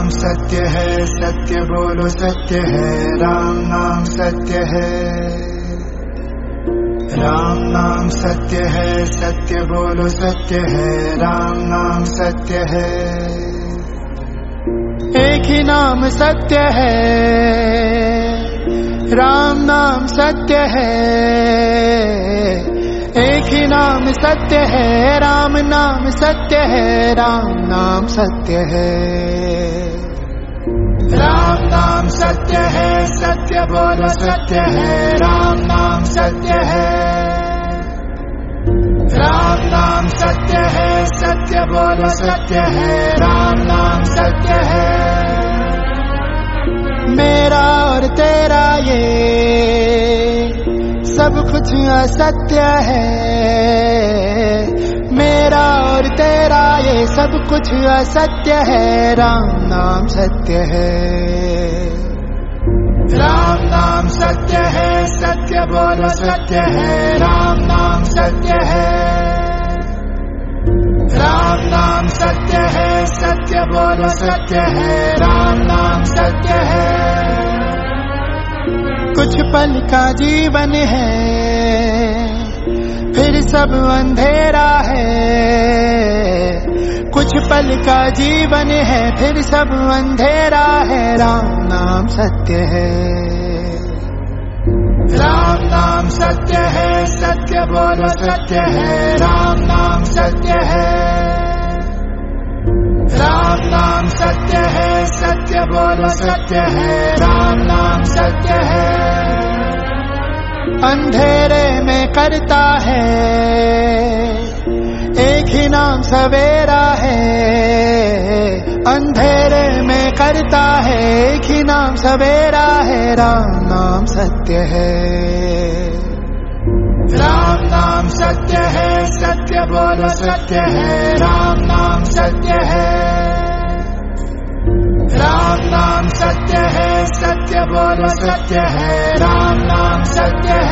नाम सत्य है, सत्य बोलो सत्य है, राम नाम सत्य है। राम नाम सत्य है, सत्य बोलो सत्य है, राम नाम सत्य है। एक ही नाम सत्य है, राम नाम सत्य है। एक ही नाम सत्य है, राम नाम सत्य है, राम नाम सत्य है। राम नाम सत्य है, सत्य बोलो सत्य है, राम नाम सत्य है। राम नाम सत्य है, सत्य बोलो सत्य है, राम नाम सत्य है। मेरा और तेरा ये सब कुछ असत्य है, मेरा और तेरा ये सब कुछ असत्य है, राम नाम सत्य है। राम नाम सत्य है, सत्य बोलो सत्य है, राम नाम सत्य है। राम नाम सत्य है, सत्य बोलो सत्य है, राम नाम सत्य है। कुछ पल का जीवन है, फिर सब अंधेरा है। कुछ पल का जीवन है, फिर सब अंधेरा है, राम नाम सत्य है। राम नाम सत्य है, सत्य बोलो सत्य है, राम नाम सत्य है। राम नाम सत्य है, सत्य बोलो सत्य है, राम नाम सत्य है। अंधेरे में करता है, एक ही नाम सवेरा है। अंधेरे में करता है, एक ही नाम सवेरा है, राम नाम सत्य है। राम नाम सत्य है, सत्य बोलो सत्य है, राम नाम सत्य है। राम नाम सत्य है, सत्य बोलो सत्य है, राम नाम सत्य